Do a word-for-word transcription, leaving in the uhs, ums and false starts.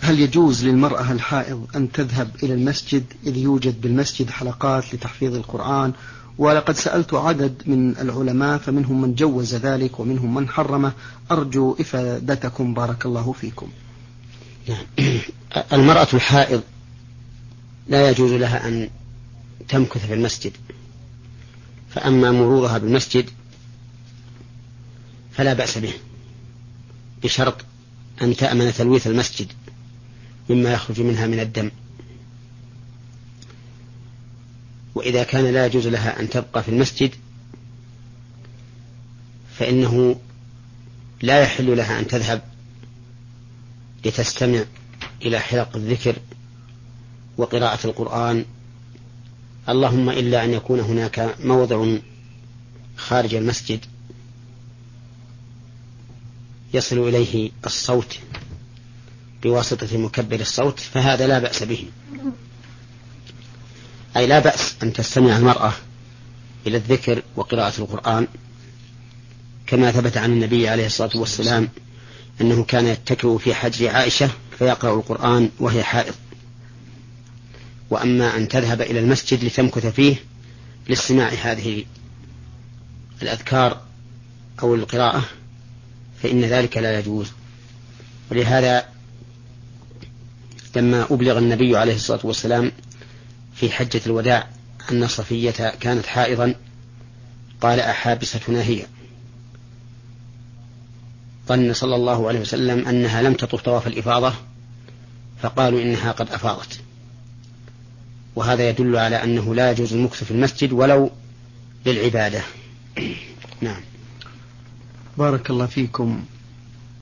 هل يجوز للمرأة الحائض أن تذهب إلى المسجد إذ يوجد بالمسجد حلقات لتحفيظ القرآن؟ ولقد سألت عدد من العلماء فمنهم من جوز ذلك ومنهم من حرمه، أرجو إفادتكم بارك الله فيكم. المرأة الحائض لا يجوز لها أن تمكث في المسجد، فأما مرورها بالمسجد فلا بأس به، بشرط أن تأمن تلويث المسجد مما يخرج منها من الدم. وإذا كان لا يجوز لها أن تبقى في المسجد فإنه لا يحل لها أن تذهب لتستمع إلى حلق الذكر وقراءة القرآن، اللهم إلا أن يكون هناك موضع خارج المسجد يصل إليه الصوت بواسطة مكبر الصوت، فهذا لا بأس به. أي لا بأس أن تستمع المرأة إلى الذكر وقراءة القرآن، كما ثبت عن النبي عليه الصلاة والسلام أنه كان يتكئ في حجر عائشة فيقرأ القرآن وهي حائض. وأما أن تذهب إلى المسجد لتمكث فيه لاستماع هذه الأذكار أو القراءة فإن ذلك لا يجوز. ولهذا لما أبلغ النبي عليه الصلاة والسلام في حجة الوداع أن صفية كانت حائضا قال أحابستنا هي؟ ظن صلى الله عليه وسلم أنها لم تطف طواف الإفاضة فقالوا إنها قد أفاضت. وهذا يدل على أنه لا يجوز المكث في المسجد ولو للعبادة. نعم. بارك الله فيكم.